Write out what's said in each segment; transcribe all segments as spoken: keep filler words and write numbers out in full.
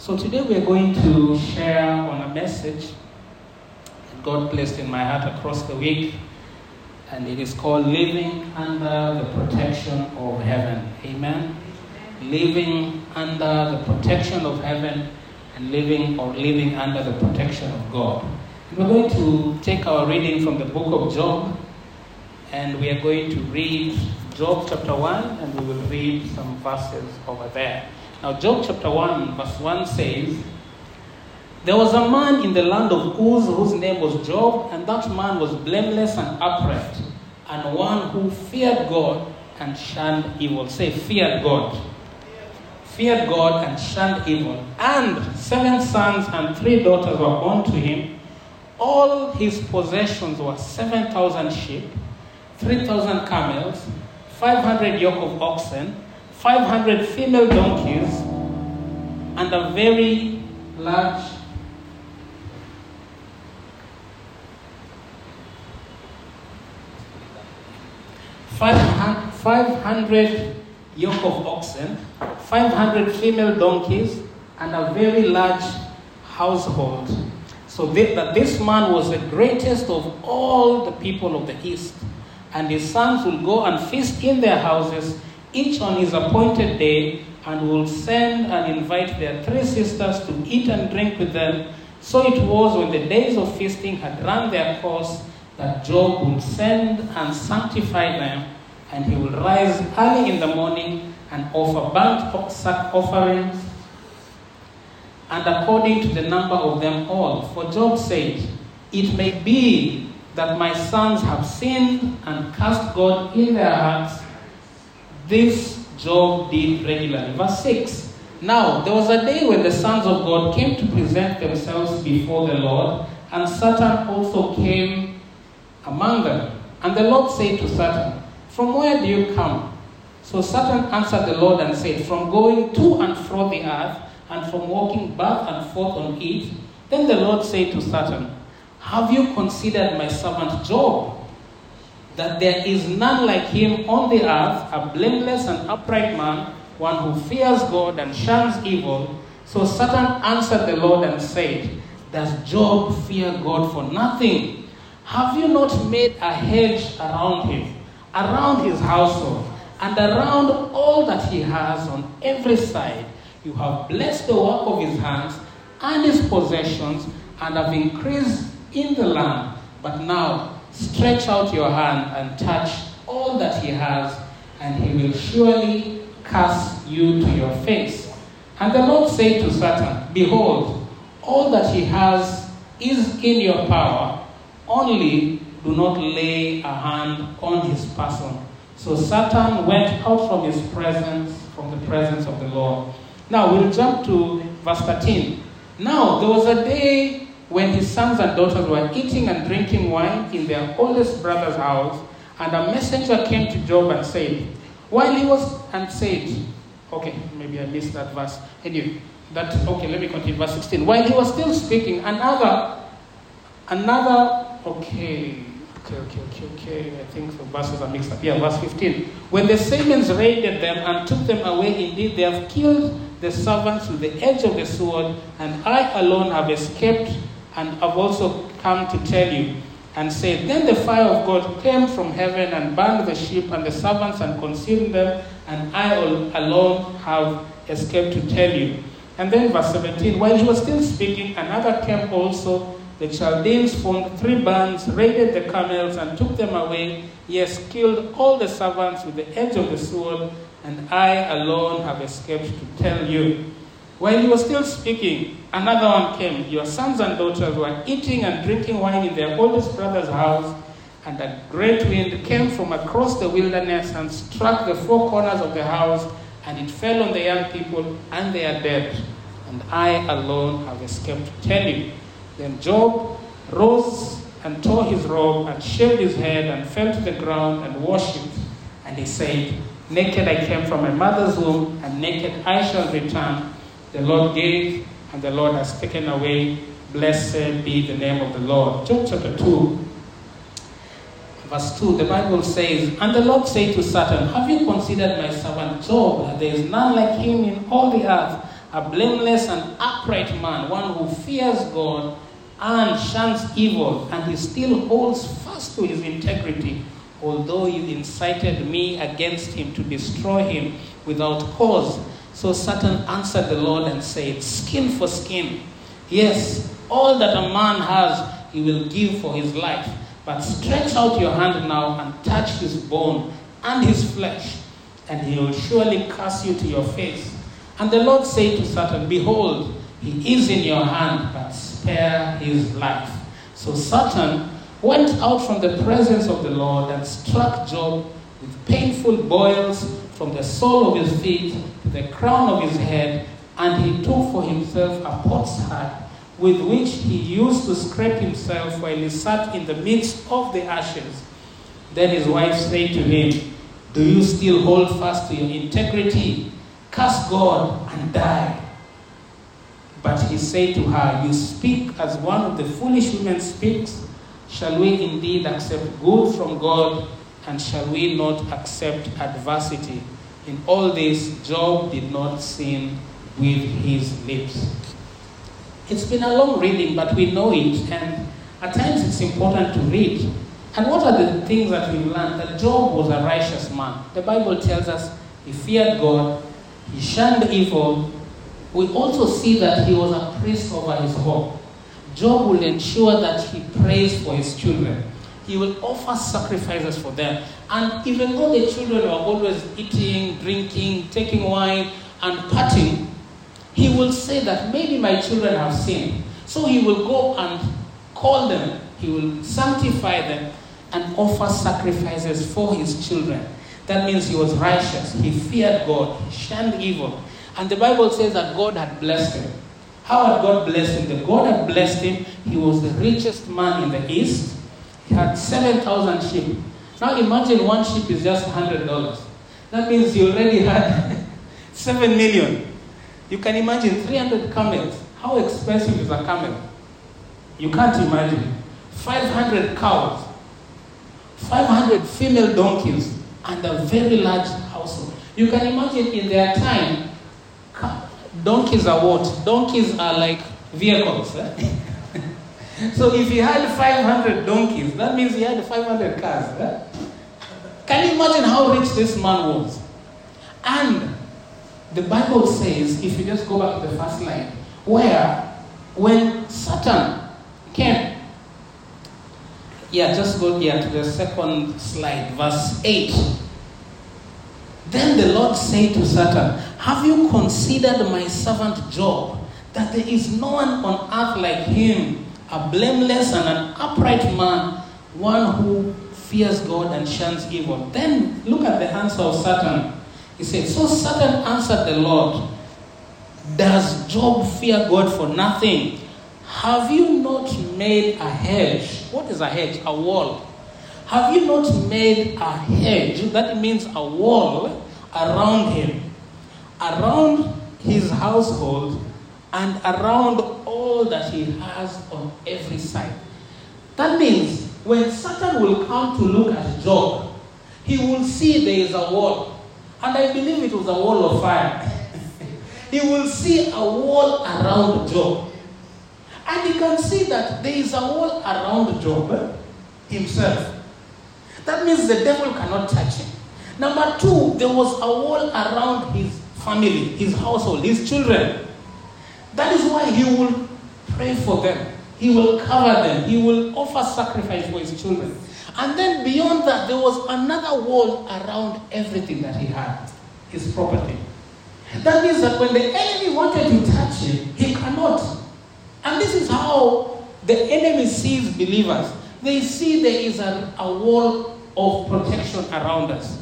So today we are going to share on a message that God placed in my heart across the week, and it is called Living Under the Protection of Heaven. Amen. Living under the protection of heaven and living or living under the protection of God. And we're going to take our reading from the book of Job, and we are going to read Job chapter one, and we will read some verses over there. Now, Job chapter one, verse one says, "There was a man in the land of Uz whose name was Job, and that man was blameless and upright, and one who feared God and shunned evil." Say, feared God. Feared God and shunned evil. And seven sons and three daughters were born to him. All his possessions were seven thousand sheep, three thousand camels, five hundred yoke of oxen, five hundred female donkeys, and a very large five hundred yoke of oxen, five hundred female donkeys, and a very large household. So that this man was the greatest of all the people of the east. And his sons will go and feast in their houses, each on his appointed day, and will send and invite their three sisters to eat and drink with them. So it was when the days of feasting had run their course that Job would send and sanctify them, and he will rise early in the morning and offer burnt sack offerings, and according to the number of them all. For Job said, "It may be that my sons have sinned and cast God in their hearts." This Job did regularly. Verse six. "Now there was a day when the sons of God came to present themselves before the Lord, and Satan also came among them. And the Lord said to Satan, 'From where do you come?' So Satan answered the Lord and said, 'From going to and fro the earth, and from walking back and forth on it.' Then the Lord said to Satan, 'Have you considered my servant Job, that there is none like him on the earth, a blameless and upright man, one who fears God and shuns evil?' So Satan answered the Lord and said, 'Does Job fear God for nothing? Have you not made a hedge around him, around his household, and around all that he has on every side? You have blessed the work of his hands and his possessions, and have increased in the land. But now stretch out your hand and touch all that he has, and he will surely curse you to your face.' And the Lord said to Satan, 'Behold, all that he has is in your power, only do not lay a hand on his person.' So Satan went out from his presence, from the presence of the Lord." Now we'll jump to verse thirteen. "Now there was a day when his sons and daughters were eating and drinking wine in their oldest brother's house, and a messenger came to Job and said, while he was, and said, okay, maybe I missed that verse. Anyway, that, okay, let me continue, verse sixteen. "While he was still speaking, another, another, okay, okay, okay, okay, okay, I think the verses are mixed up. Yeah, verse fifteen. "When the Syrians raided them and took them away, indeed they have killed the servants with the edge of the sword, and I alone have escaped, and have also come to tell you." And said, "Then the fire of God came from heaven and burned the sheep and the servants and consumed them, and I alone have escaped to tell you." And then verse seventeen. "While he was still speaking, another came also. The Chaldeans formed three bands, raided the camels, and took them away. Yes, killed all the servants with the edge of the sword, and I alone have escaped to tell you." While he was still speaking, another one came. "Your sons and daughters were eating and drinking wine in their oldest brother's house, and a great wind came from across the wilderness and struck the four corners of the house, and it fell on the young people, and they are dead. And I alone have escaped to tell you." Then Job rose and tore his robe and shaved his head and fell to the ground and worshipped. And he said, "Naked I came from my mother's womb, and naked I shall return. The Lord gave, and the Lord has taken away. Blessed be the name of the Lord." Job chapter two, verse two, the Bible says, "And the Lord said to Satan, 'Have you considered my servant Job, that there is none like him in all the earth, a blameless and upright man, one who fears God and shuns evil, and he still holds fast to his integrity, although you incited me against him to destroy him without cause. So Satan answered the Lord and said, skin for skin. Yes, all that a man has, he will give for his life. But stretch out your hand now and touch his bone and his flesh, and he will surely curse you to your face. And the Lord said to Satan, behold, he is in your hand, but spare his life. So Satan went out from the presence of the Lord and struck Job with painful boils from the sole of his feet to the crown of his head, and he took for himself a potsherd with which he used to scrape himself while he sat in the midst of the ashes. Then his wife said to him, do you still hold fast to your integrity? Curse God and die. But he said to her, you speak as one of the foolish women speaks. Shall we indeed accept good from God, and shall we not accept adversity? In all this, Job did not sin with his lips. It's been a long reading, but we know it, and at times it's important to read. And what are the things that we've learned? That Job was a righteous man. The Bible tells us he feared God, he shunned evil. We also see that he was a priest over his home. Job will ensure that he prays for his children. He will offer sacrifices for them. And even though the children are always eating, drinking, taking wine, and partying, he will say that maybe my children have sinned. So he will go and call them. He will sanctify them and offer sacrifices for his children. That means he was righteous. He feared God. He shunned evil. And the Bible says that God had blessed him. How had God blessed him? That God had blessed him. He was the richest man in the East. He had seven thousand sheep. Now imagine one sheep is just one hundred dollars. That means he already had seven million. You can imagine three hundred camels. How expensive is a camel? You can't imagine. five hundred cows. five hundred female donkeys. And a very large household. You can imagine in their time, donkeys are what? Donkeys are like vehicles. Eh? So if he had five hundred donkeys, that means he had five hundred cars. Eh? Can you imagine how rich this man was? And the Bible says, if you just go back to the first line, where when Satan came, yeah, just go here to the second slide, verse eight. Then the Lord said to Satan, have you considered my servant Job, that there is no one on earth like him, a blameless and an upright man, one who fears God and shuns evil? Then look at the answer of Satan. He said, so Satan answered the Lord, does Job fear God for nothing? Have you not made a hedge? What is a hedge? A wall. Have you not made a hedge? That means a wall around him, around his household, and around all that he has on every side. That means when Satan will come to look at Job, he will see there is a wall. And I believe it was a wall of fire. He will see a wall around Job. And he can see that there is a wall around Job himself. That means the devil cannot touch him. Number two, there was a wall around his family, his household, his children. That is why he will pray for them. He will cover them. He will offer sacrifice for his children. And then beyond that, there was another wall around everything that he had, his property. That means that when the enemy wanted to touch him, he cannot. And this is how the enemy sees believers. They see there is a, a wall of protection around us.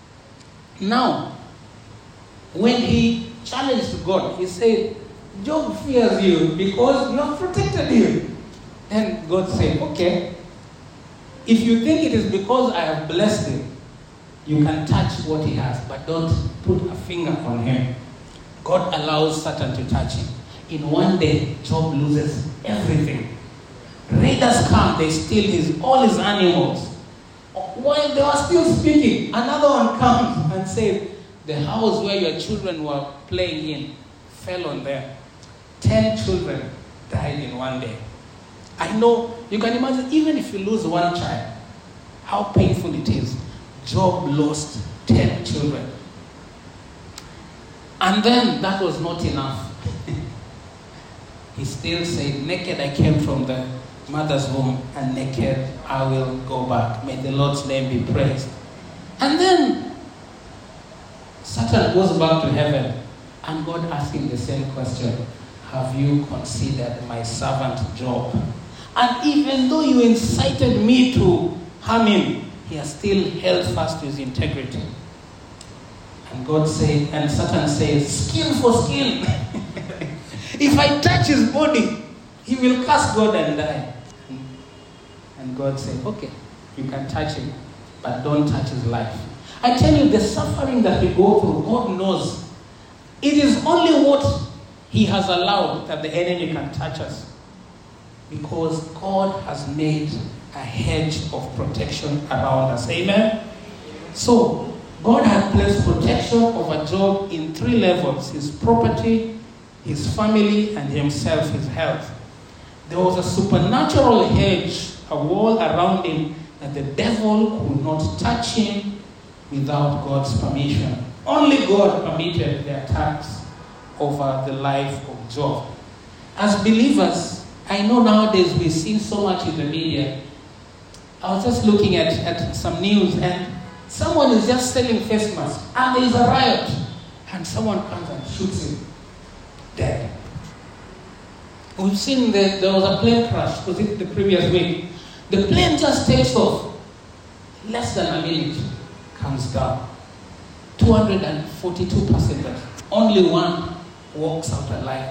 Now, when he challenged God, he said, Job fears you because you have protected him. And God said, okay, if you think it is because I have blessed him, you can touch what he has, but don't put a finger on him. God allows Satan to touch him. In one day, Job loses everything. Raiders come, they steal his all his animals. While they were still speaking, another one comes and says, the house where your children were playing in fell on them. Ten children died in one day. I know, you can imagine, even if you lose one child, how painful it is. Job lost ten children. And then that was not enough. He still said, naked I came from the mother's womb, and naked I will go back. May the Lord's name be praised. And then Satan goes back to heaven, and God asked him the same question. Have you considered my servant Job? And even though you incited me to harm him, he has still held fast to his integrity. And God said, and Satan says, skin for skin. If I touch his body, he will curse God and die. And God said, okay, you can touch him, but don't touch his life. I tell you, the suffering that we go through, God knows. It is only what he has allowed that the enemy can touch us. Because God has made a hedge of protection around us. Amen? So, God had placed protection over Job in three levels. His property, his family, and himself, his health. There was a supernatural hedge, a wall around him, that the devil could not touch him without God's permission. Only God permitted the attacks over the life of Job. As believers, I know nowadays we've seen so much in the media. I was just looking at, at some news, and someone is just selling face masks, and there's a riot, and someone comes and shoots him dead. We've seen that there was a plane crash, was it the previous week? The plane just takes off, less than a minute, comes down. two hundred forty-two passengers, only one walks out alive.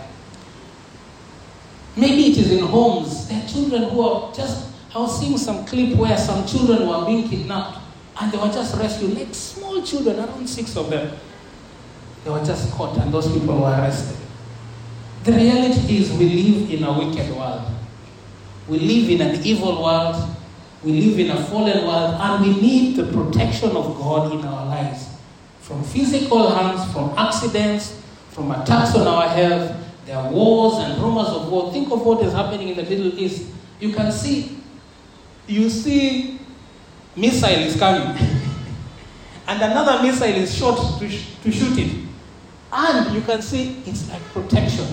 Maybe it is in homes. There are children who are just, I was seeing some clip where some children were being kidnapped and they were just rescued, like small children, around six of them. They were just caught and those people were arrested. The reality is we live in a wicked world. We live in an evil world. We live in a fallen world, and we need the protection of God in our lives. From physical harms, from accidents, from attacks on our health. There are wars and rumors of war. Think of what is happening in the Middle East. You can see, you see missile is coming. And another missile is shot to, sh- to shoot it. And you can see it's like protection.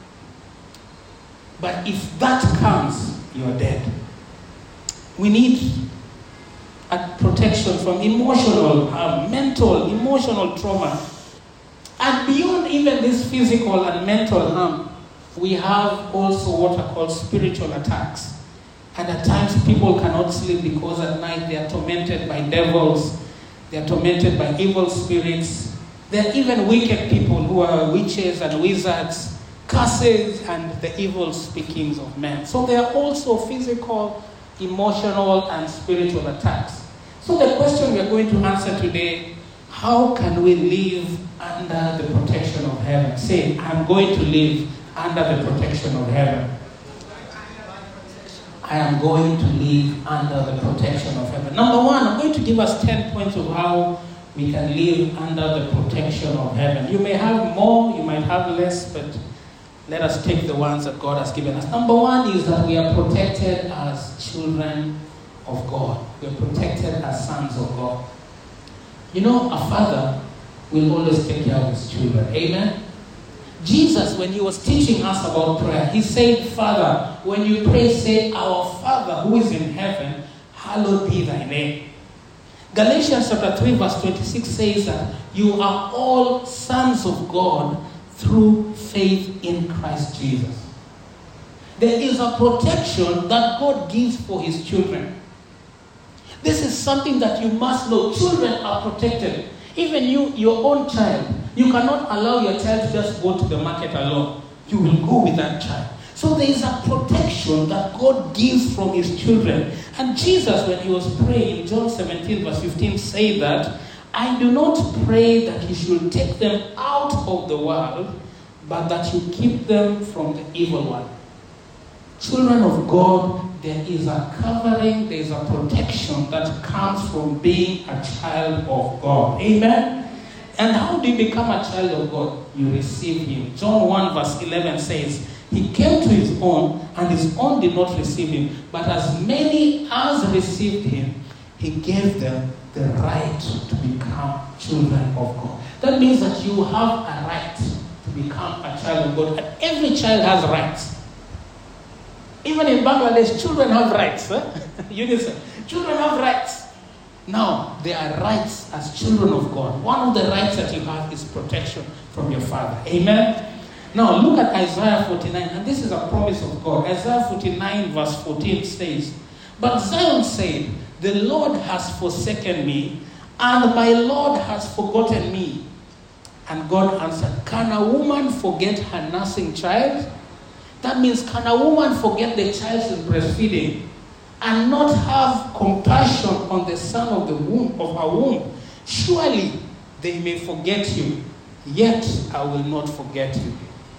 But if that comes, you're dead. We need a protection from emotional, uh, mental, emotional trauma. And beyond even this physical and mental harm, we have also what are called spiritual attacks. And at times people cannot sleep because at night they are tormented by devils, they are tormented by evil spirits. There are even wicked people who are witches and wizards, curses and the evil speakings of men. So there are also physical, emotional and spiritual attacks. So the question we are going to answer today, how can we live under the protection of heaven? Say, I'm going to live under the protection of heaven. I am going to live under the protection of heaven. Number one, I'm going to give us ten points of how we can live under the protection of heaven. You may have more, you might have less, but let us take the ones that God has given us. Number one is that we are protected as children of God. We are protected as sons of God. You know, a father will always take care of his children. Amen? Jesus, when he was teaching us about prayer, he said, Father, when you pray, say, Our Father who is in heaven, hallowed be thy name. Galatians chapter three verse twenty-six says that you are all sons of God through faith in Christ Jesus. There is a protection that God gives for his children. This is something that you must know. Children are protected. Even you, your own child, you cannot allow your child to just go to the market alone. You will go with that child. So there is a protection that God gives from his children. And Jesus, when he was praying in John seventeen verse fifteen, said that, I do not pray that you should take them out of the world, but that you keep them from the evil one. Children of God, there is a covering, there is a protection that comes from being a child of God. Amen? And how do you become a child of God? You receive him. John one verse eleven says, he came to his own, and his own did not receive him. But as many as received him, he gave them the right to become children of God. That means that you have a right to become a child of God. And every child has rights. Even in Bangladesh, children have rights. Huh? Unison. Children have rights. Now, there are rights as children of God. One of the rights that you have is protection from your Father. Amen? Now, look at Isaiah forty-nine. And this is a promise of God. Isaiah forty-nine verse fourteen says, but Zion said, the Lord has forsaken me, and my Lord has forgotten me. And God answered, can a woman forget her nursing child? That means, can a woman forget the child she's breastfeeding and not have compassion on the son of the womb of her womb? Surely they may forget you, yet I will not forget you.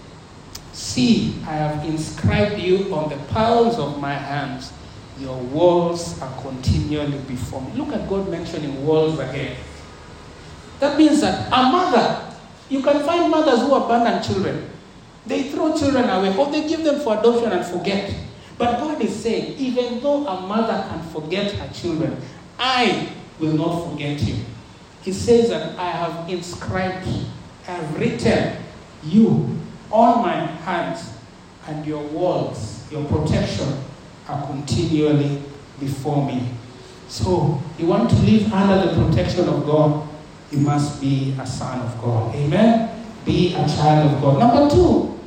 See, I have inscribed you on the palms of my hands. Your walls are continually before me. Look at God mentioning walls again. That means that a mother, you can find mothers who abandon children. They throw children away, or they give them for adoption and forget. But God is saying, even though a mother can forget her children, I will not forget you. He says that I have inscribed, I have written you on my hands, and your walls, your protection are continually before me. So, you want to live under the protection of God, you must be a son of God. Amen? Be a child of God. Number two,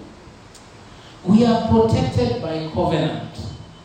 we are protected by covenant.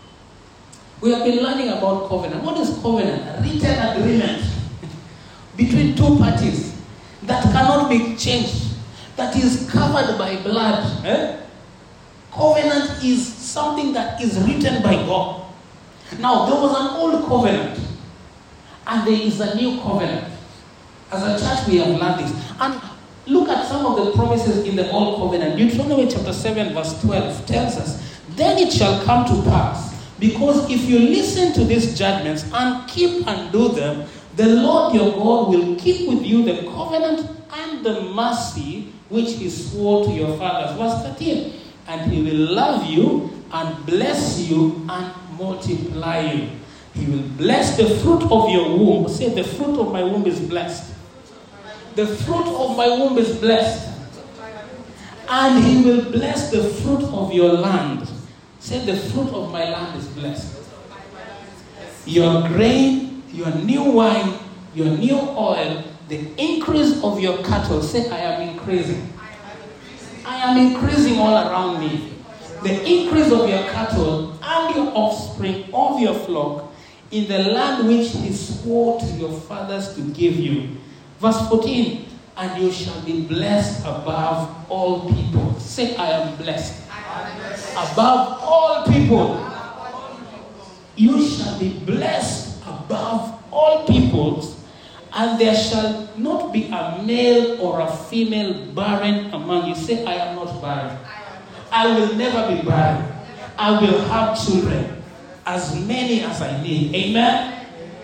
We have been learning about covenant. What is covenant? A written agreement between two parties that cannot be changed, that is covered by blood. Eh? Covenant is something that is written by God. Now, there was an old covenant, and there is a new covenant. As a church, we have learned this. And look at some of the promises in the old covenant. Deuteronomy chapter seven, verse twelve tells us, then it shall come to pass, because if you listen to these judgments and keep and do them, the Lord your God will keep with you the covenant and the mercy which he swore to your fathers. Verse thirteen. And he will love you and bless you and multiply you. He will bless the fruit of your womb. Say, the fruit of my womb is blessed. The fruit of my womb is blessed. And he will bless the fruit of your land. Say, the fruit of my land is blessed. Your grain, your new wine, your new oil, the increase of your cattle. Say, I am increasing. I am increasing all around me. The increase of your cattle and your offspring of your flock in the land which he swore to your fathers to give you. Verse fourteen, and you shall be blessed above all people. Say, I am blessed. I am blessed. Above all people. You shall be blessed above all peoples. And there shall not be a male or a female barren among you. Say, I am not barren. I will never be barren. I will have children, as many as I need. Amen?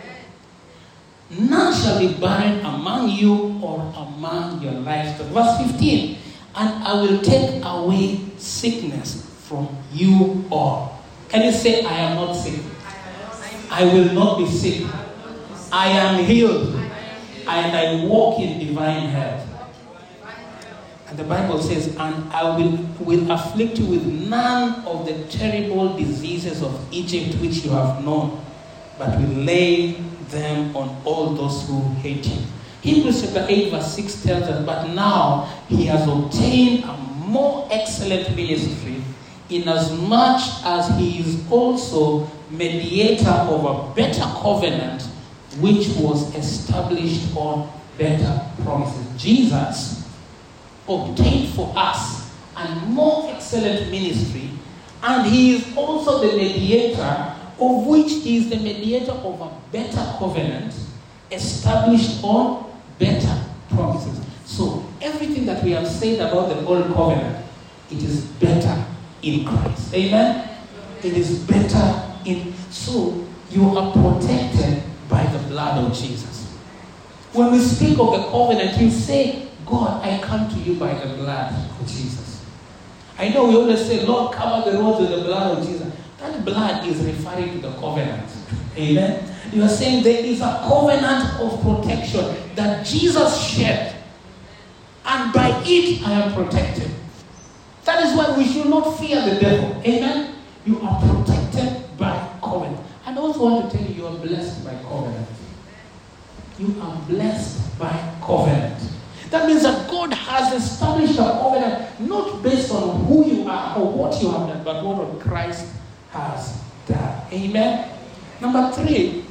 None shall be barren among you or among your livestock. Verse fifteen. And I will take away sickness from you all. Can you say, I am not sick? I will not be sick. I am healed. And I walk in divine health. And the Bible says, and I will, will afflict you with none of the terrible diseases of Egypt which you have known, but will lay them on all those who hate you. Hebrews chapter eight verse six tells us, but now he has obtained a more excellent ministry, inasmuch as he is also mediator of a better covenant, which was established on better promises. Jesus obtained for us a more excellent ministry, and he is also the mediator, of which he is the mediator of a better covenant established on better promises. So everything that we have said about the old covenant, it is better in Christ. Amen? It is better in... So you are protected by the blood of Jesus. When we speak of the covenant, you say, God, I come to you by the blood of Jesus. I know we always say, Lord, cover the roads with the blood of Jesus. That blood is referring to the covenant. Amen. You are saying there is a covenant of protection that Jesus shed. And by it I am protected. That is why we should not fear the devil. Amen. You are protected by covenant. And I also want to tell you, you are blessed by covenant. You are blessed by covenant. That means that God has established a covenant not based on who you are or what you have done, but what Christ has done. Amen. Number three,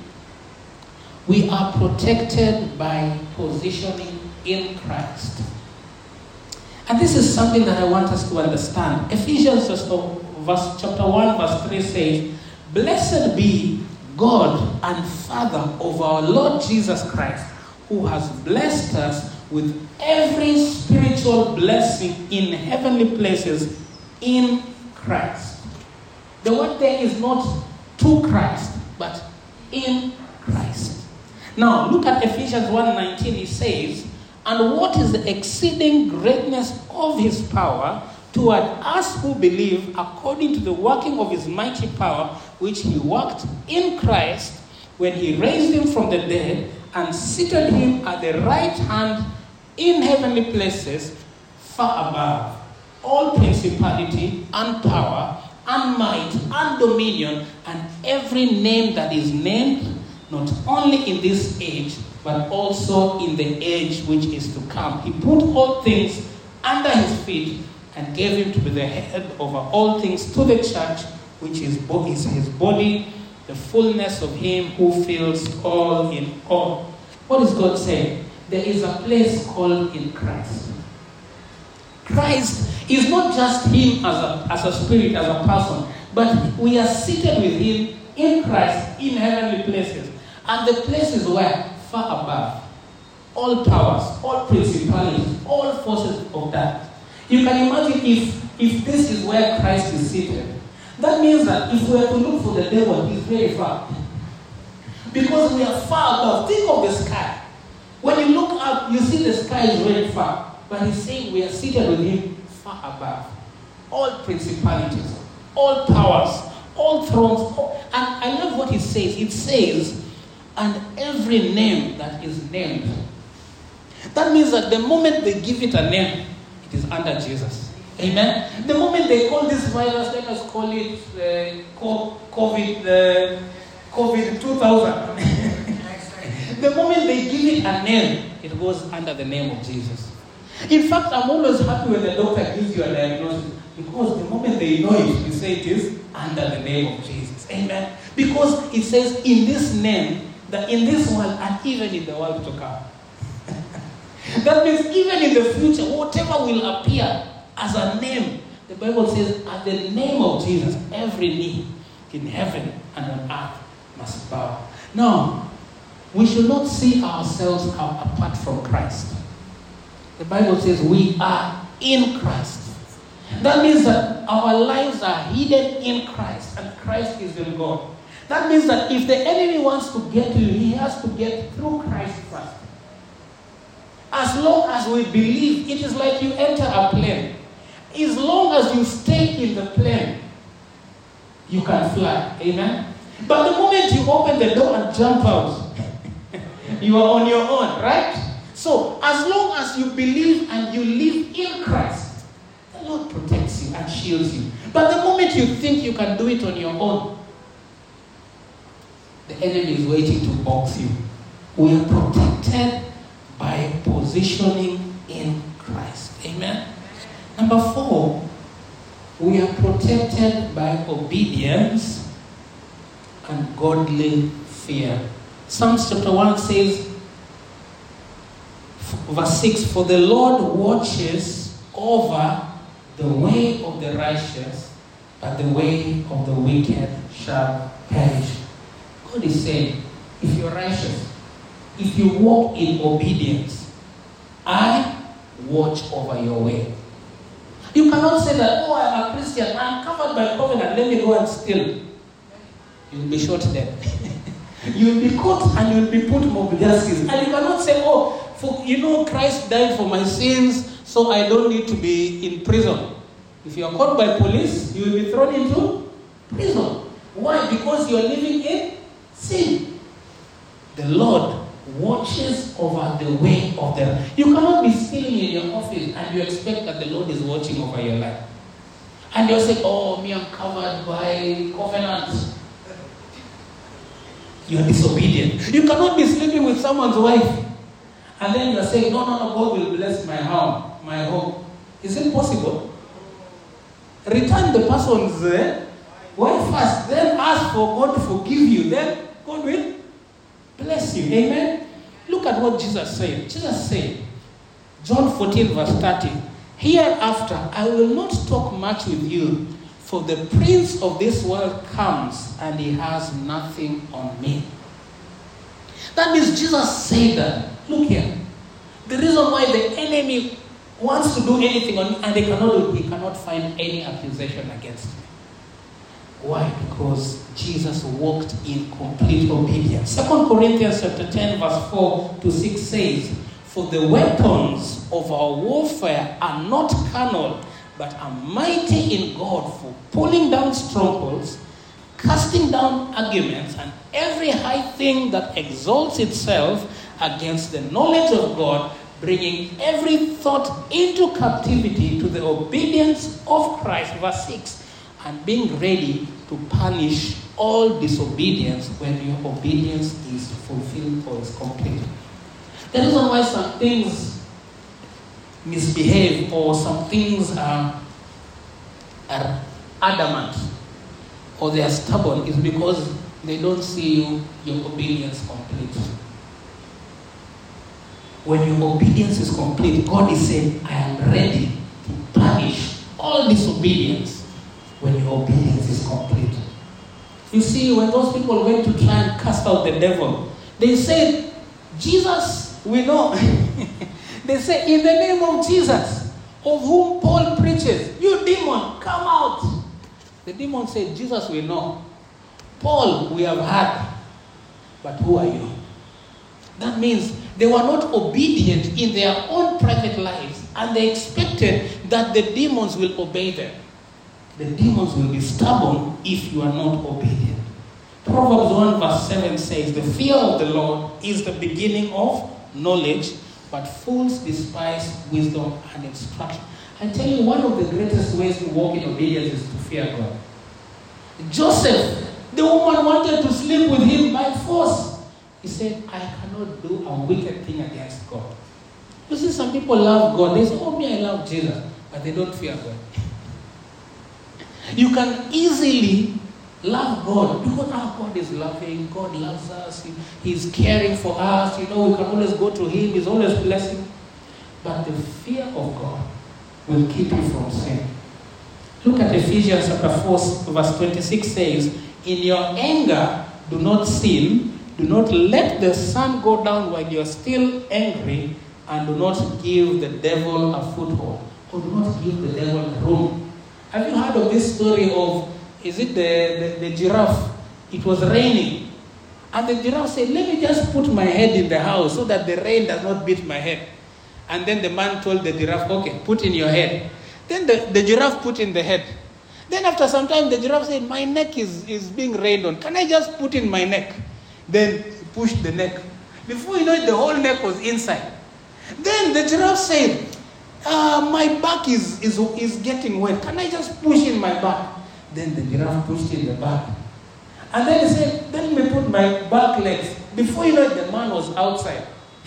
we are protected by positioning in Christ. And this is something that I want us to understand. Ephesians verse, chapter one, verse three says, Blessed be God and Father of our Lord Jesus Christ, who has blessed us with every spiritual blessing in heavenly places in Christ. The word there is not to Christ, but in Christ. Now, look at Ephesians one nineteen. It says, And what is the exceeding greatness of his power toward us who believe, according to the working of his mighty power, which he worked in Christ when he raised him from the dead and seated him at the right hand in heavenly places, far above all principality and power and might and dominion and every name that is named, not only in this age, but also in the age which is to come. He put all things under his feet and gave him to be the head over all things to the church, which is his body, the fullness of him who fills all in all. What is God saying? There is a place called in Christ. Christ is not just him as a, as a spirit, as a person, but we are seated with him in Christ in heavenly places. And the places where? Far above. All powers, all principalities, all forces of that. You can imagine if, if this is where Christ is seated. That means that if we are to look for the devil, he's very far. Because we are far above. Think of the sky. When you look up, you see the sky is very far. But he's saying we are seated with him far above. All principalities, all powers, all thrones. All, and I love what he says. It says, and every name that is named. That means that the moment they give it a name, it is under Jesus. Amen? The moment they call this virus, let us call it uh, COVID, uh, COVID two thousand. The moment they give it a name, it goes under the name of Jesus. In fact, I'm always happy when the doctor gives you a diagnosis, because the moment they know it, you say it is under the name of Jesus. Amen? Because it says in this name, that in this world and even in the world to come. That means even in the future, whatever will appear as a name, the Bible says, at the name of Jesus, every knee in heaven and on earth must bow. Now, we should not see ourselves apart from Christ. The Bible says we are in Christ. That means that our lives are hidden in Christ and Christ is in God. That means that if the enemy wants to get to you, he has to get through Christ first. As long as we believe, it is like you enter a plane. As long as you stay in the plane, you can fly. Amen? But the moment you open the door and jump out, you are on your own, right? So, as long as you believe and you live in Christ, the Lord protects you and shields you. But the moment you think you can do it on your own, the enemy is waiting to box you. We are protected by positioning in Christ. Amen? Number four, we are protected by obedience and godly fear. Psalms chapter one says, verse six, For the Lord watches over the way of the righteous, but the way of the wicked shall perish. God is saying, if you're righteous, if you walk in obedience, I watch over your way. You cannot say that, oh, I'm a Christian, I'm covered by covenant, let me go and steal. You'll be shot dead. You'll be caught and you'll be put mob justice. And you cannot say, oh, for, you know, Christ died for my sins, so I don't need to be in prison. If you are caught by police, you will be thrown into prison. Why? Because you are living in sin. The Lord watches over the way of the... You cannot be sitting in your office and you expect that the Lord is watching over your life. And you're saying, oh, me, I'm covered by covenant. You're disobedient. You cannot be sleeping with someone's wife. And then you're saying, no, no, no, God will bless my home. My home. Is it possible? Return the person's uh, wife first. Then ask for God to forgive you. Then God will bless you. Amen? Look at what Jesus said. Jesus said, John fourteen verse thirty, hereafter I will not talk much with you, for the prince of this world comes and he has nothing on me. That means Jesus said that. Look here. The reason why the enemy wants to do anything on me and they cannot do it, he cannot find any accusation against me. Why? Because Jesus walked in complete obedience. Second Corinthians chapter ten verse four to six says, for the weapons of our warfare are not carnal, but are mighty in God for pulling down strongholds, casting down arguments, and every high thing that exalts itself against the knowledge of God, bringing every thought into captivity to the obedience of Christ. Verse six. And being ready to punish all disobedience when your obedience is fulfilled or is complete. The reason why some things misbehave or some things are, are adamant or they are stubborn is because they don't see you, your obedience complete. When your obedience is complete, God is saying, I am ready to punish all disobedience when your obedience is complete. You see, when those people went to try and cast out the devil, they said, Jesus, we know. They say, in the name of Jesus, of whom Paul preaches, you demon, come out. The demon said, Jesus, we know. Paul, we have heard. But who are you? That means they were not obedient in their own private lives, and they expected that the demons will obey them. The demons will be stubborn if you are not obedient. Proverbs one verse seven says, the fear of the Lord is the beginning of knowledge, but fools despise wisdom and instruction. I tell you, one of the greatest ways to walk in obedience is to fear God. Joseph, the woman wanted to sleep with him by force. He said, I cannot do a wicked thing against God. You see, some people love God. They say, oh, me, I love Jesus. But they don't fear God. You can easily love God because our God is loving. God loves us. He, he's caring for us. You know, we can always go to Him. He's always blessing. But the fear of God will keep you from sin. Look at Ephesians chapter four, verse twenty-six says, in your anger, do not sin. Do not let the sun go down while you are still angry, and do not give the devil a foothold, or do not give the devil room. Have you heard of this story of, is it the, the, the giraffe? It was raining. And the giraffe said, let me just put my head in the house so that the rain does not beat my head. And then the man told the giraffe, okay, put in your head. Then the, the giraffe put in the head. Then after some time, the giraffe said, my neck is, is being rained on. Can I just put in my neck? Then he pushed the neck. Before you know it, the whole neck was inside. Then the giraffe said, uh, my back is, is, is getting wet. Can I just push in my back? Then the giraffe pushed in the back. And then he said, let me put my back legs. Before you know it, the man was outside.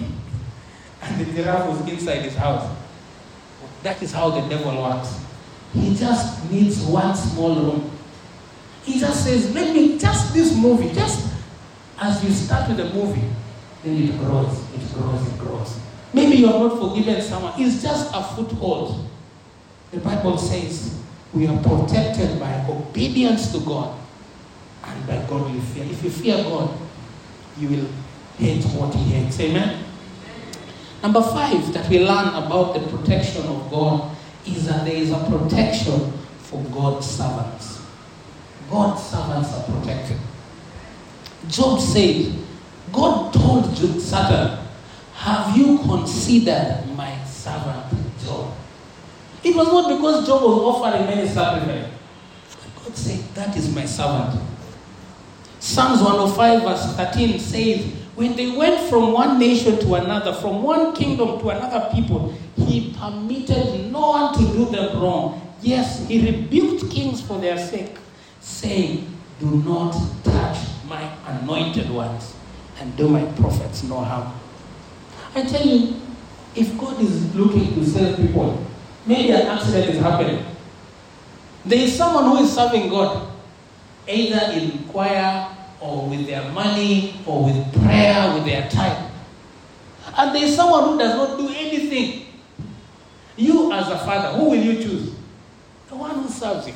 And the giraffe was inside his house. That is how the devil works. He just needs one small room. He just says, let me, just this movie, just as you start with the movie, then it grows, it grows, it grows. Maybe you have not forgiven someone. It's just a foothold. The Bible says we are protected by obedience to God and by godly fear. If you fear God, you will hate what He hates. Amen? Number five that we learn about the protection of God is that there is a protection for God's servants. God's servants are protected. Job said, God told Satan, have you considered my servant Job? It was not because Job was offering many sacrifices. God said, that is my servant. Psalms one oh five verse thirteen says, when they went from one nation to another, from one kingdom to another people, he permitted no one to do them wrong. Yes, he rebuked kings for their sake, saying, do not touch my anointed ones and do my prophets no harm. I tell you, if God is looking to save people, maybe an accident is happening. There is someone who is serving God, either in choir or with their money or with prayer, with their time. And there is someone who does not do anything. You as a father, who will you choose? The one who serves you.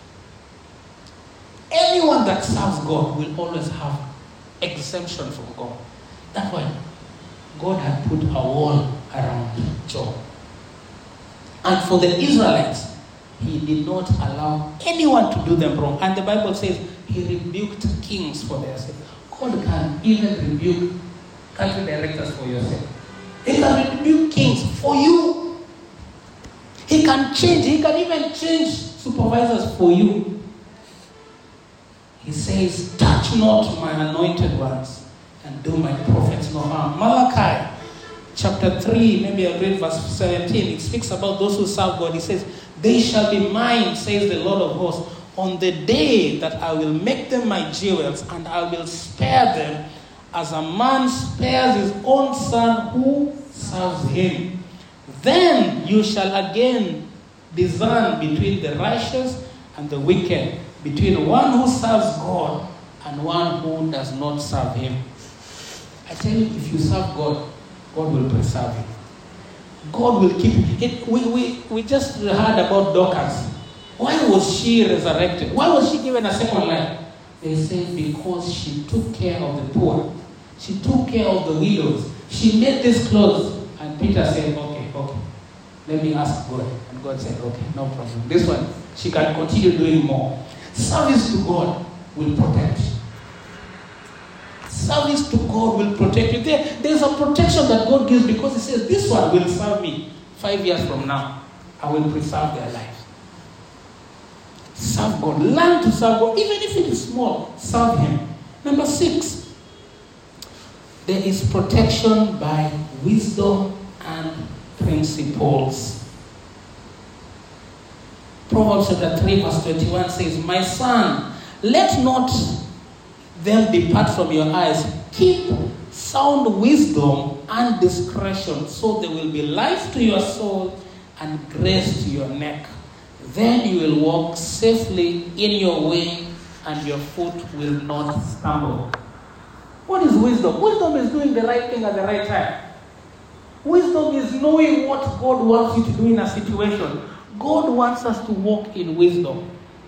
Anyone that serves God will always have exemption from God. That's why God had put a wall around Job. And for the Israelites, he did not allow anyone to do them wrong. And the Bible says he rebuked kings for their sake. God can even rebuke country directors for your sake. He can rebuke kings for you. He can change. He can even change supervisors for you. He says, touch not my anointed ones and do my prophets no harm. Malachi chapter three, maybe I read verse seventeen. It speaks about those who serve God. He says, they shall be mine, says the Lord of hosts, on the day that I will make them my jewels, and I will spare them as a man spares his own son who serves him. Then you shall again discern between the righteous and the wicked, between one who serves God and one who does not serve him. I tell you, if you serve God, God will preserve you. God will keep it. We, we, we just heard about Dorcas. Why was she resurrected? Why was she given a second life? They say because she took care of the poor. She took care of the widows. She made these clothes. And Peter said, okay, okay. Let me ask God. And God said, okay, no problem. This one, she can continue doing more. Service to God will protect you. Service to God will protect you. There, there's a protection that God gives because he says, this one will serve me five years from now. I will preserve their lives. Serve God. Learn to serve God. Even if it is small, serve him. Number six, there is protection by wisdom and principles. Proverbs chapter three verse twenty-one says, my son, let not them depart from your eyes. Keep sound wisdom and discretion, so there will be life to your soul and grace to your neck. Then you will walk safely in your way, and your foot will not stumble. What is wisdom? Wisdom is doing the right thing at the right time. Wisdom is knowing what God wants you to do in a situation. God wants us to walk in wisdom.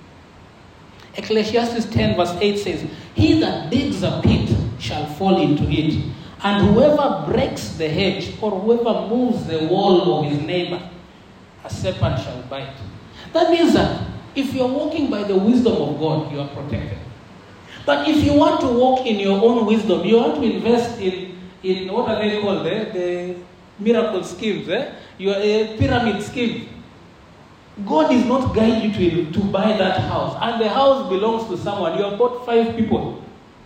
Ecclesiastes ten verse eight says, he that digs a pit shall fall into it, and whoever breaks the hedge or whoever moves the wall of his neighbor, a serpent shall bite. That means that if you're walking by the wisdom of God, you are protected. But if you want to walk in your own wisdom, you want to invest in, in what are they called, eh? The miracle schemes, eh? Your uh, pyramid scheme. God is not guiding you to, to buy that house. And the house belongs to someone. You have bought five people.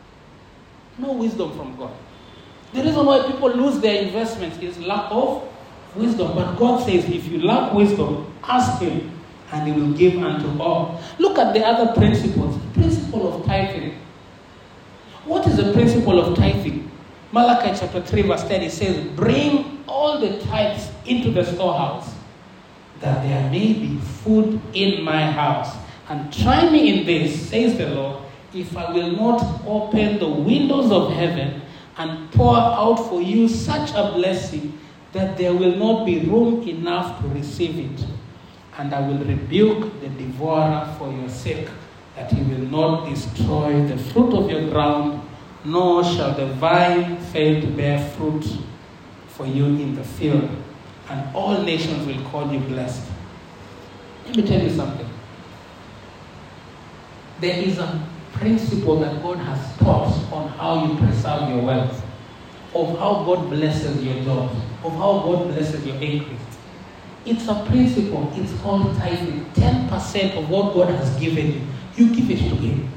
No wisdom from God. The reason why people lose their investments is lack of wisdom. But God says, if you lack wisdom, ask him, and he will give unto all. Look at the other principles. The principle of tithing. What is the principle of tithing? Malachi chapter three verse ten, it says, bring all the tithes into the storehouse, that there may be food in my house. And try me in this, says the Lord, if I will not open the windows of heaven and pour out for you such a blessing that there will not be room enough to receive it. And I will rebuke the devourer for your sake, that he will not destroy the fruit of your ground, nor shall the vine fail to bear fruit for you in the field. And all nations will call you blessed. Let me tell you something. There is a principle that God has taught on how you preserve your wealth, of how God blesses your jobs, of how God blesses your increase. It's a principle. It's called tithing. ten percent of what God has given you, you give it to Him.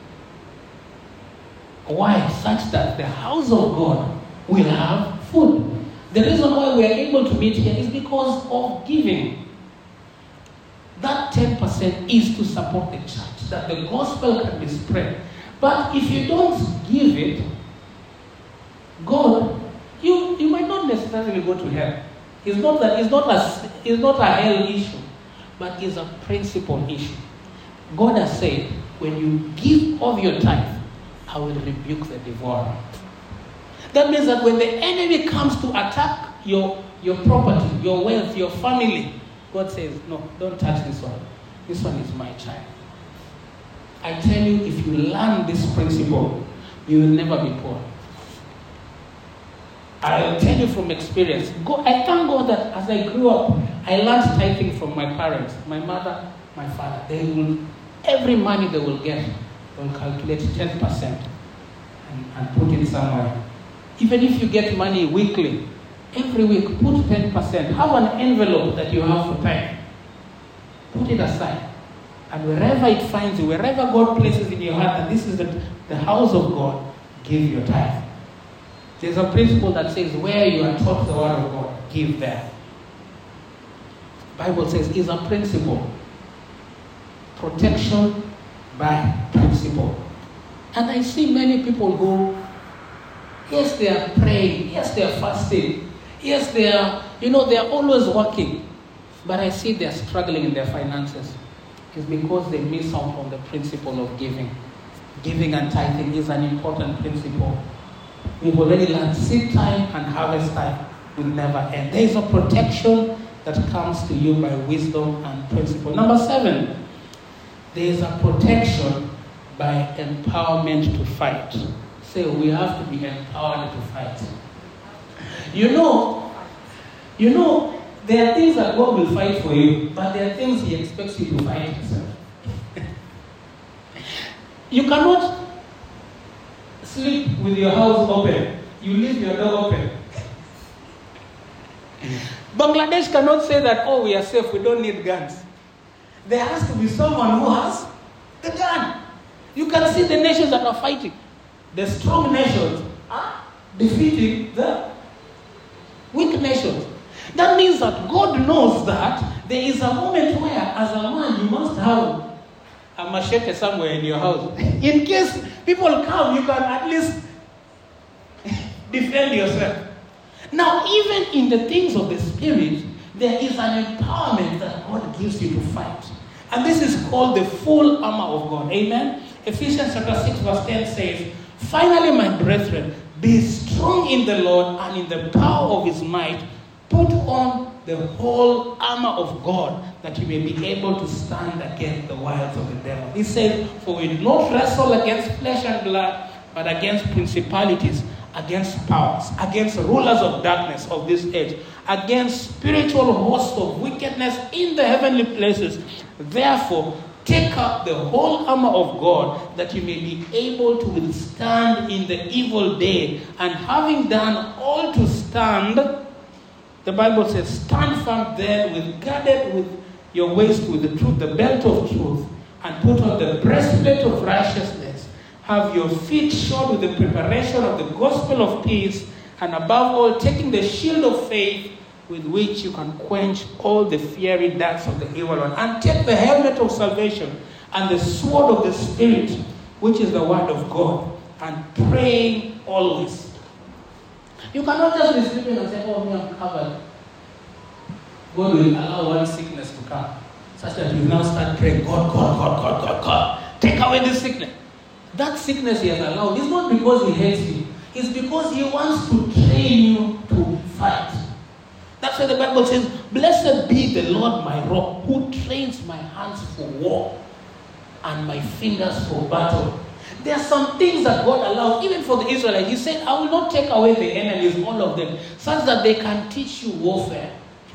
Why? Such that the house of God will have food. The reason why we are able to meet here is because of giving. That ten percent is to support the church, that the gospel can be spread. But if you don't give it, God, you, you might not necessarily go to hell. It's not that it's not a it's not a hell issue, but it's a principle issue. God has said, when you give of your tithe, I will rebuke the devourer. That means that when the enemy comes to attack your, your property, your wealth, your family, God says, no, don't touch this one. This one is my child. I tell you, if you learn this principle, you will never be poor. I'll tell you from experience. Go, I thank God that as I grew up, I learned tithing from my parents, my mother, my father. They will, every money they will get, they will calculate ten percent and, and put it somewhere. Even if you get money weekly, every week, put ten percent. Have an envelope that you have for tithe. Put it aside. And wherever it finds you, wherever God places in your heart that this is the, the house of God, give your tithe. There's a principle that says where you are taught the word of God, give there. Bible says it's a principle. Protection by principle. And I see many people who, yes, they are praying, yes, they are fasting, yes, they are, you know, they are always working. But I see they are struggling in their finances. It's because they miss out on the principle of giving. Giving and tithing is an important principle. We've already learned seed time and harvest time will never end. There is a protection that comes to you by wisdom and principle. Number seven, there is a protection by empowerment to fight. Say, we have to be empowered to fight. You know, you know, there are things that God will fight for you, but there are things He expects you to fight yourself. You cannot sleep with your house open. You leave your door open. Bangladesh cannot say that, oh, we are safe, we don't need guns. There has to be someone who has the gun. You can see the nations that are fighting. The strong nations are defeating the weak nations. That means that God knows that there is a moment where, as a man, you must have a machete somewhere in your house. In case people come, you can at least defend yourself. Now, even in the things of the Spirit, there is an empowerment that God gives you to fight. And this is called the full armor of God. Amen? Ephesians chapter six verse ten says, finally, my brethren, be strong in the Lord and in the power of His might. Put on the whole armor of God, that you may be able to stand against the wiles of the devil. He says, for we do not wrestle against flesh and blood, but against principalities, against powers, against rulers of darkness of this age, against spiritual hosts of wickedness in the heavenly places. Therefore, take up the whole armor of God, that you may be able to withstand in the evil day, and having done all to stand, the Bible says, stand firm then, with girded with your waist with the truth, the belt of truth, and put on the breastplate of righteousness. Have your feet shod with the preparation of the gospel of peace, and above all, taking the shield of faith, with which you can quench all the fiery darts of the evil one. And take the helmet of salvation and the sword of the Spirit, which is the word of God, and praying always. You cannot just be sleeping and say, oh, me, I'm covered. God will allow one sickness to come, such that you now start praying, God, God, God, God, God, God, take away this sickness. That sickness He has allowed is not because He hates you. It's because He wants to train you to fight. That's why the Bible says, blessed be the Lord my rock, who trains my hands for war and my fingers for battle. There are some things that God allows, even for the Israelites. He said, I will not take away the enemies, all of them, such that they can teach you warfare.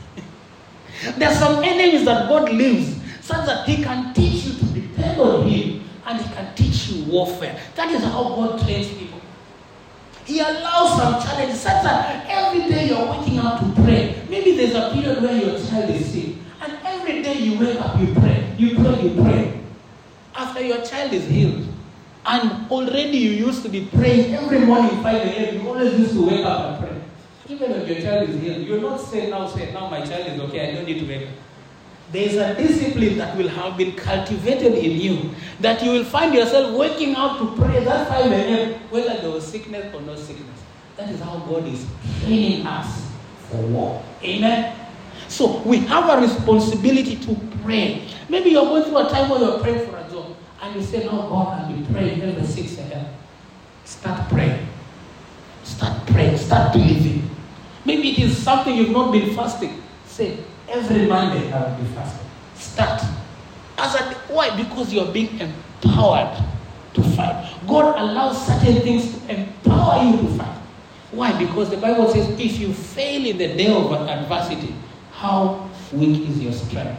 There are some enemies that God leaves, such that He can teach you to depend on Him, and He can teach you spiritual warfare. That is how God trains people. He allows some challenges such that every day you're waking up to pray. Maybe there's a period where your child is sick, and every day you wake up, you pray, you pray, you pray. After your child is healed, and already you used to be praying every morning five a.m., you always used to wake up and pray. Even if your child is healed, you're not saying now, say, now my child is okay, I don't need to wake up. There's a discipline that will have been cultivated in you, that you will find yourself waking up to pray that five a.m., whether there was sickness or no sickness. That is how God is training us for war. Amen? So we have a responsibility to pray. Maybe you're going through a time where you're praying for a job, and you say, no, God, I'll be praying every six a.m. Start praying. Start praying. Start believing. Maybe it is something you've not been fasting. Say, every Monday I will be fasting. Start. As a, why? Because you are being empowered to fight. God allows certain things to empower you to fight. Why? Because the Bible says, if you fail in the day of adversity, how weak is your strength?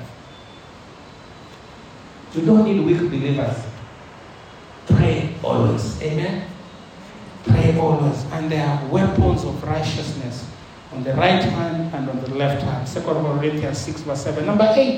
You don't need weak believers. Pray always. Amen? Pray always. And there are weapons of righteousness on the right hand and on the left hand. Second Corinthians six verse seven. Number eight.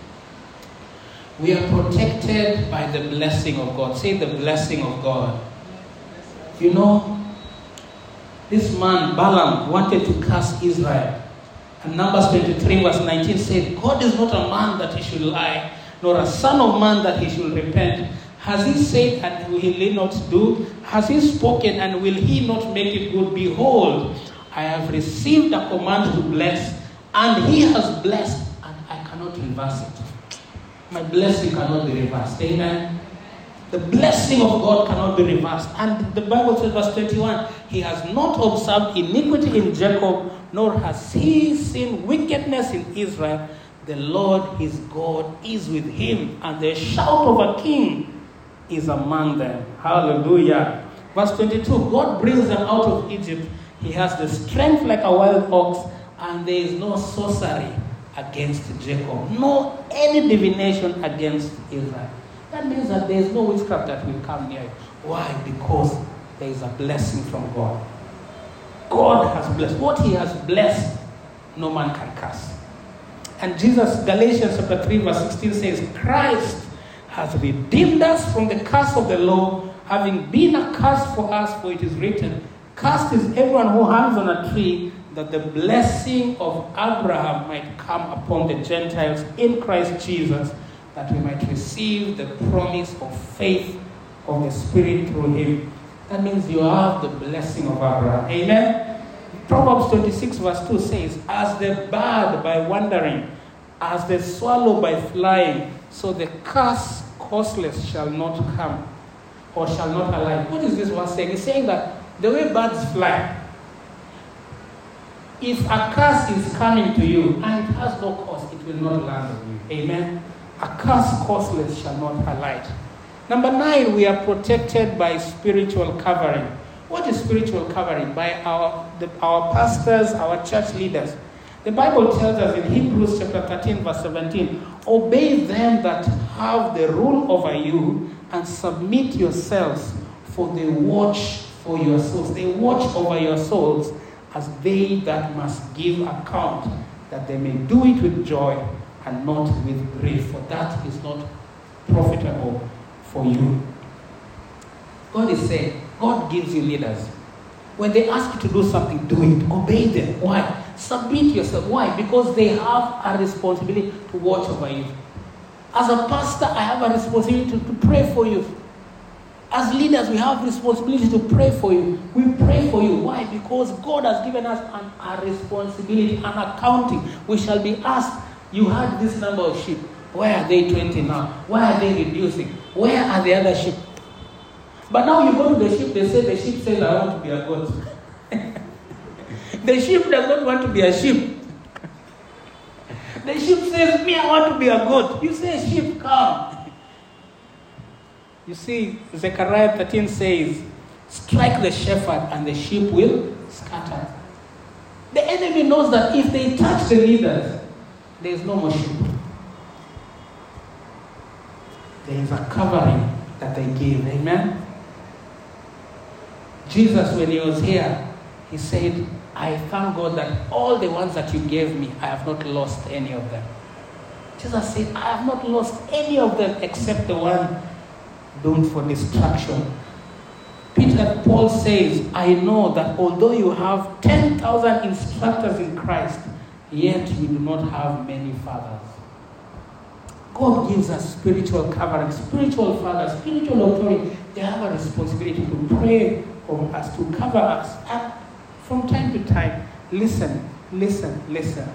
We are protected by the blessing of God. Say the blessing of God. You know, this man, Balaam, wanted to curse Israel. And Numbers twenty-three verse nineteen said, God is not a man that he should lie, nor a son of man that he should repent. Has he said and will he not do? Has he spoken and will he not make it good? Behold, I have received a command to bless, and he has blessed, and I cannot reverse it. My blessing cannot be reversed. Amen. The blessing of God cannot be reversed. And the Bible says, verse twenty-one, he has not observed iniquity in Jacob, nor has he seen wickedness in Israel. The Lord his God is with him, and the shout of a king is among them. Hallelujah. Verse twenty-two, God brings them out of Egypt. He has the strength like a wild ox, and there is no sorcery against Jacob. No any divination against Israel. That means that there is no witchcraft that will come near you. Why? Because there is a blessing from God. God has blessed. What he has blessed, no man can curse. And Jesus, Galatians chapter three verse sixteen says, Christ has redeemed us from the curse of the law, having been a curse for us, for it is written, cursed is everyone who hangs on a tree, that the blessing of Abraham might come upon the Gentiles in Christ Jesus, that we might receive the promise of faith of the Spirit through him. That means you have the blessing of Abraham. Amen? Proverbs twenty-six verse two says, as the bird by wandering, as the swallow by flying, so the curse causeless shall not come, or shall not alight. What is this verse saying? It's saying that the way birds fly, if a curse is coming to you and it has no cause, it will not land on you. Amen? A curse causeless shall not alight. Number nine, we are protected by spiritual covering. What is spiritual covering? By our, the, our pastors, our church leaders. The Bible tells us in Hebrews chapter thirteen verse seventeen, obey them that have the rule over you and submit yourselves, for they watch for your souls. They watch over your souls as they that must give account, that they may do it with joy and not with grief, for that is not profitable for you. God is saying, God gives you leaders. When they ask you to do something, do it. Obey them. Why? Submit yourself. Why? Because they have a responsibility to watch over you. As a pastor, I have a responsibility to, to pray for you. As leaders, we have responsibility to pray for you. We pray for you. Why? Because God has given us an, a responsibility, an accounting. We shall be asked, you had this number of sheep. Why are they twenty now? Why are they reducing? Where are the other sheep? But now you go to the sheep, they say the sheep says, I want to be a goat. The sheep does not want to be a sheep. The sheep says, me, I want to be a goat. You say, sheep, come. You see, Zechariah thirteen says, strike the shepherd and the sheep will scatter. The enemy knows that if they touch the leaders, there is no more sheep. There is a covering that they give. Amen? Jesus, when he was here, he said, I thank God that all the ones that you gave me, I have not lost any of them. Jesus said, I have not lost any of them except the one doomed for destruction. Peter, Paul says, I know that although you have ten thousand instructors in Christ, yet you do not have many fathers. God gives us spiritual covering, spiritual fathers, spiritual authority. They have a responsibility to pray for us, to cover us. And from time to time, listen, listen, listen.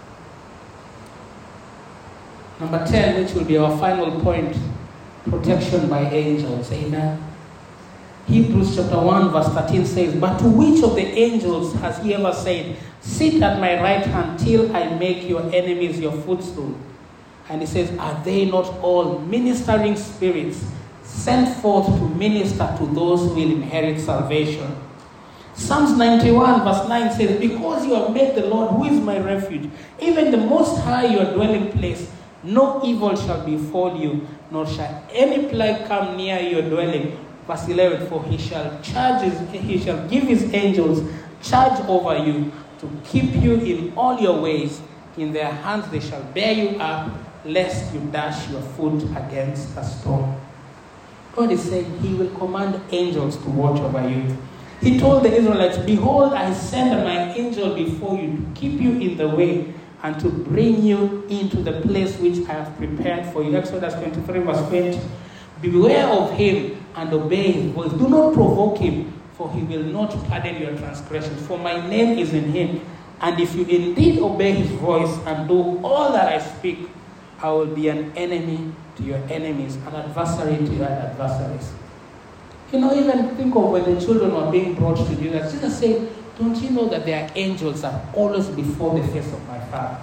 Number ten, which will be our final point, protection by angels. Amen. Hebrews chapter one verse thirteen says, but to which of the angels has he ever said, sit at my right hand till I make your enemies your footstool? And he says, are they not all ministering spirits sent forth to minister to those who will inherit salvation? Psalms ninety-one verse nine says, because you have made the Lord, who is my refuge, even the Most High your dwelling place, no evil shall befall you, nor shall any plague come near your dwelling. Verse eleven, for he shall charge his, he shall give his angels charge over you to keep you in all your ways. In their hands they shall bear you up, lest you dash your foot against a stone. God is saying he will command angels to watch over you. He told the Israelites, behold, I send my angel before you to keep you in the way and to bring you into the place which I have prepared for you. Exodus twenty-three verse twenty. Beware of him and obey his voice. Do not provoke him, for he will not pardon your transgressions. For my name is in him. And if you indeed obey his voice and do all that I speak, I will be an enemy to your enemies, an adversary to your adversaries. You know, even think of when the children were being brought to Jesus. Jesus said, don't you know that there are angels that are always before the face of my Father?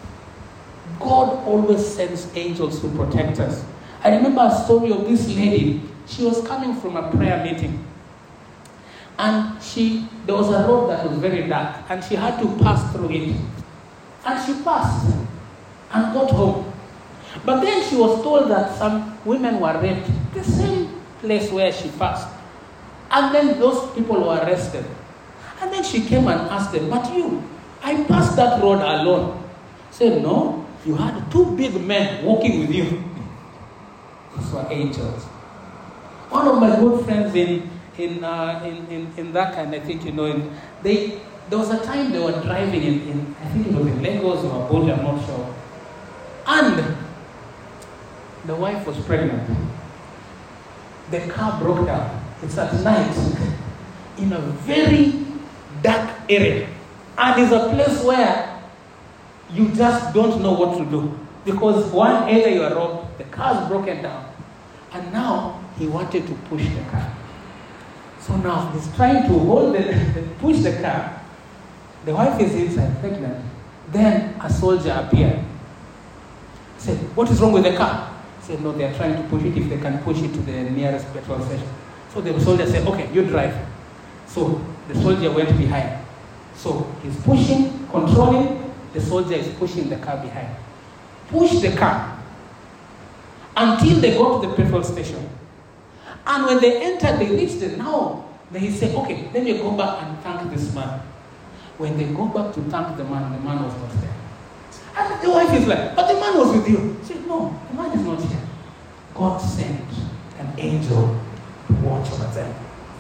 God always sends angels to protect us. I remember a story of this lady. She was coming from a prayer meeting. And she, there was a road that was very dark. And she had to pass through it. And she passed and got home. But then she was told that some women were raped. The same place where she passed. And then those people were arrested. And then she came and asked them, but you, I passed that road alone. Said, no, you had two big men walking with you. These were angels. One of my good friends in in uh, in, in, in that kind, I think you know, in, they there was a time they were driving in, in I think it was in Lagos or Abuja, I'm not sure. And the wife was pregnant. The car broke down. It's at night in a very dark area. And it's a place where you just don't know what to do. Because one, either you are robbed, the car's broken down. And now he wanted to push the car. So now he's trying to hold the, push the car. The wife is inside, pregnant. Then a soldier appeared. He said, what is wrong with the car? He said, no, they are trying to push it if they can push it to the nearest petrol station. So the soldier said, okay, you drive. So the soldier went behind. So he's pushing, controlling, the soldier is pushing the car behind. Push the car until they got to the petrol station. And when they entered, they reached it. Now, then he said, okay, let me go back and thank this man. When they go back to thank the man, the man was not there. And the wife is like, but the man was with you. She said, no, the man is not here. God sent an angel to watch over them.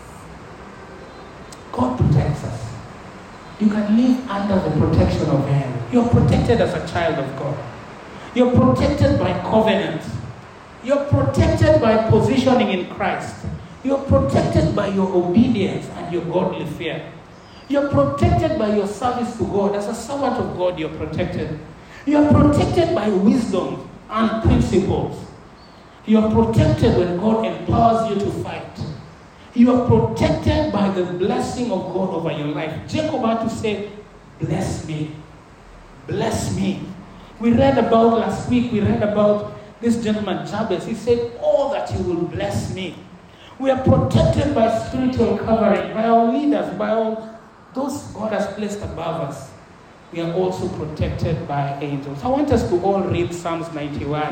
God protects us. You can live under the protection of Him. You're protected as a child of God. You're protected by covenant. You're protected by positioning in Christ. You're protected by your obedience and your godly fear. You're protected by your service to God. As a servant of God, you're protected. You're protected by wisdom and principles. You're protected when God empowers you to fight. You are protected by the blessing of God over your life. Jacob had to say, bless me. Bless me. We read about last week, we read about this gentleman, Jabez. He said, oh, that you will bless me. We are protected by spiritual covering, by our leaders, by all those God has placed above us. We are also protected by angels. I want us to all read Psalms ninety-one.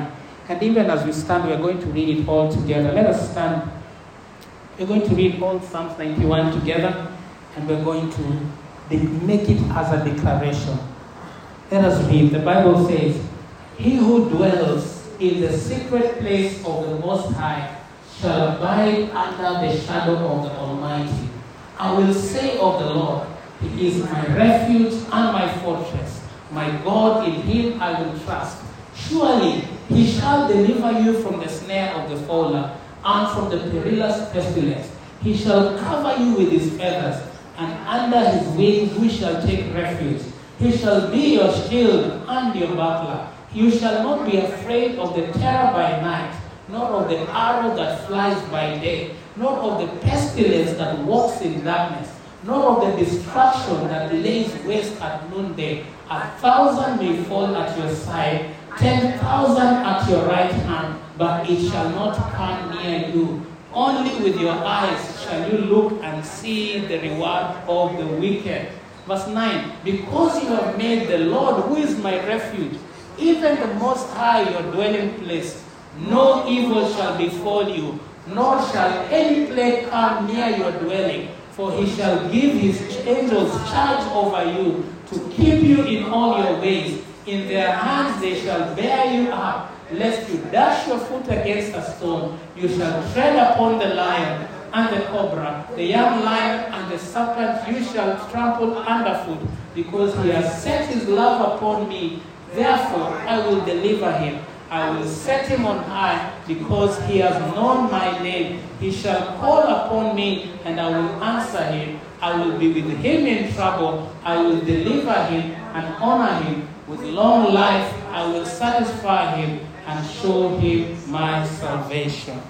And even as we stand, we are going to read it all together. Let us stand. We're going to read all Psalms ninety-one together, and we're going to make it as a declaration. Let us read. The Bible says, "He who dwells in the secret place of the Most High shall abide under the shadow of the Almighty. I will say of the Lord, He is my refuge and my fortress. My God, in Him I will trust. Surely He shall deliver you from the snare of the fowler and from the perilous pestilence. He shall cover you with His feathers, and under His wings you shall take refuge. He shall be your shield and your buckler. You shall not be afraid of the terror by night, nor of the arrow that flies by day, nor of the pestilence that walks in darkness, nor of the destruction that lays waste at noonday. A thousand may fall at your side, ten thousand at your right hand, but it shall not come near you. Only with your eyes shall you look and see the reward of the wicked." Verse nine, "Because you have made the Lord, who is my refuge, even the Most High your dwelling place, no evil shall befall you, nor shall any plague come near your dwelling. For He shall give His angels charge over you, to keep you in all your ways. In their hands they shall bear you up, lest you dash your foot against a stone. You shall tread upon the lion and the cobra, the young lion and the serpent you shall trample underfoot, because He has set His love upon me. Therefore I will deliver Him. I will set Him on high, because He has known my name. He shall call upon me, and I will answer him. I will be with him in trouble. I will deliver him and honor him. With long life I will satisfy him and show him my salvation."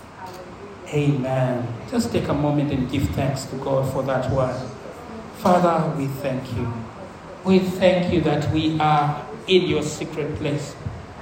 Amen. Just take a moment and give thanks to God for that word. Father, we thank you. We thank you that we are in your secret place.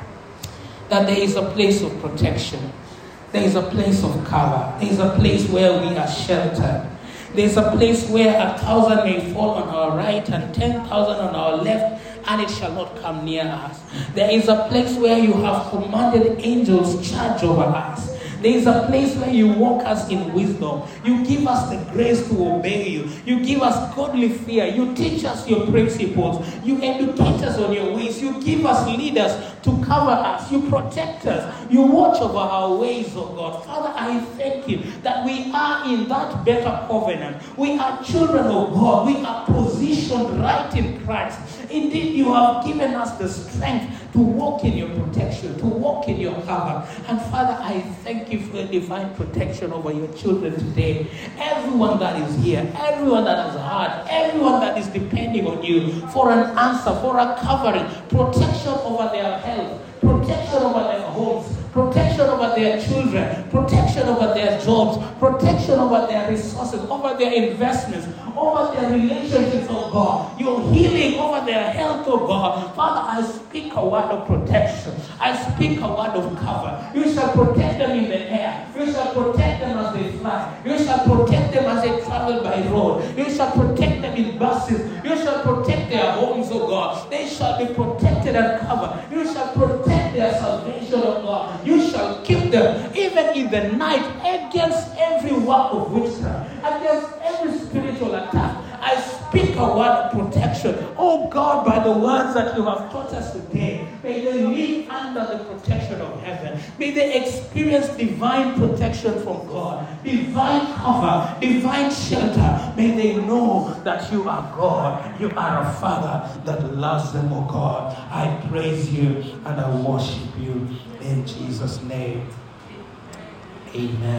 That there is a place of protection. There is a place of cover. There is a place where we are sheltered. There is a place where a thousand may fall on our right and ten thousand on our left, and it shall not come near us. There is a place where you have commanded angels charge over us. There is a place where you walk us in wisdom. You give us the grace to obey you. You give us godly fear. You teach us your principles. You educate us on your ways. You give us leaders to cover us. You protect us. You watch over our ways, oh God. Father, I thank you that we are in that better covenant. We are children of God. We are positioned right in Christ. Indeed, you have given us the strength to walk in your protection, to walk in your cover. And Father, I thank you for divine protection over your children today. Everyone that is here, everyone that has heard, everyone that is depending on you for an answer, for a covering, protection over their health, protection over their homes, protection over their children, protection over their jobs, protection over their resources, over their investments, over their relationships, oh God. Your healing over their health, oh God. Father, I speak a word of protection. I speak a word of cover. You shall protect them in the air. You shall protect them as they fly. You shall protect them as they travel by road. You shall protect them in buses. You shall protect their homes, oh God. They shall be protected and covered. You shall protect their salvation, oh God. You shall keep them even in the night against every work of witchcraft, against every spiritual attack. I speak a word of protection, oh God, by the words that you have taught us today. May they live under the protection of heaven. May they experience divine protection from God, divine cover, divine shelter. May they know that you are God. You are a Father that loves them, oh God. I praise you and I worship you in Jesus' name. Amen.